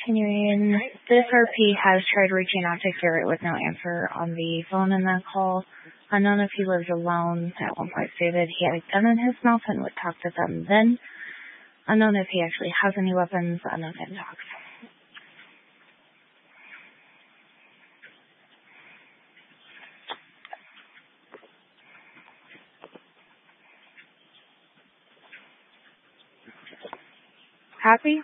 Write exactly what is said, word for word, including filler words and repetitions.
Continuing, this R P has tried reaching out to Garrett with no answer on the phone in that call. Unknown if he lives alone. At one point stated he had a gun in his mouth and would talk to them then. Unknown if he actually has any weapons. Unknown if talks. Happy?